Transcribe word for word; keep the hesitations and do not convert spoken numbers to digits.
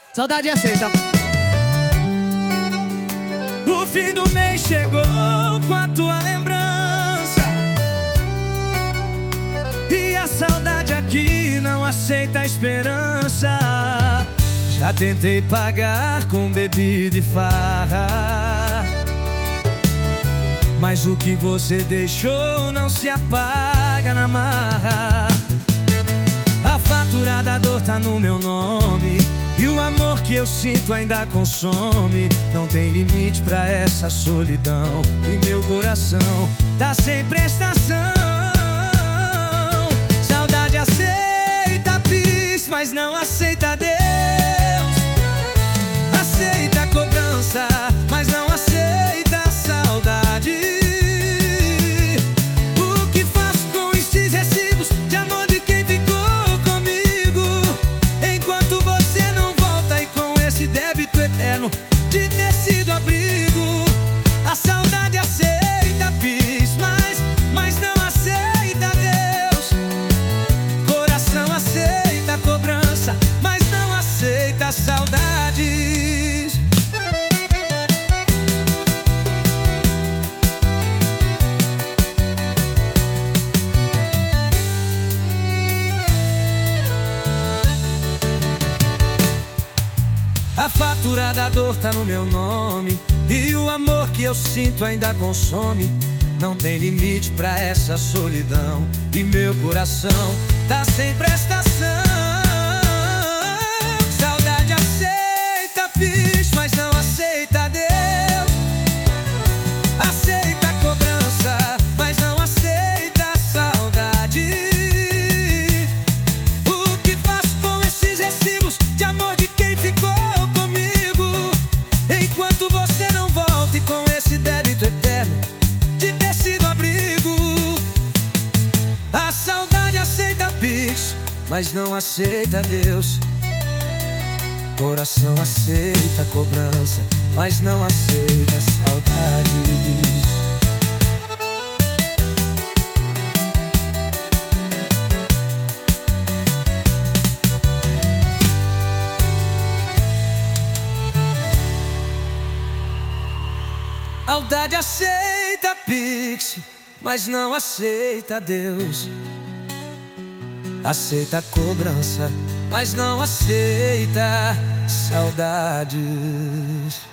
Saudade aceita. O fim do mês chegou com a tua lembrança, e a saudade aqui não aceita a esperança. Já tentei pagar com bebida e farra, mas o que você deixou não se apaga na marra. A fatura da dor tá no meu nome, e o amor que eu sinto ainda consome. Não tem limite pra essa solidão, e meu coração tá sem prestação. Saudade aceita pis, mas não aceita Deus. Aceita a cobrança, mas não aceita a saudade. O que faço com esses recibos de amor de quem ficou comigo, enquanto você não volta, e com esse débito eterno de ter sido abrigo? A saudade aceita pis, mas, mas não aceita Deus. Coração aceita a cobrança, mas não aceita a saudades. A fatura da dor tá no meu nome, e o amor que eu sinto ainda consome. Não tem limite pra essa solidão, e meu coração tá sem prestação. Saudade aceita pis, mas não aceita Deus. Aceita a cobrança, mas não aceita a saudade. O que faço com esses recibos de amor de quem ficou comigo, enquanto você não volta, e com esse débito eterno de ter sido abrigo? A saudade aceita pix, mas não aceita Deus. Coração aceita a cobrança, mas não aceita a saudade. Saudade aceita pix, mas não aceita Deus. Aceita a cobrança, mas não aceita saudades.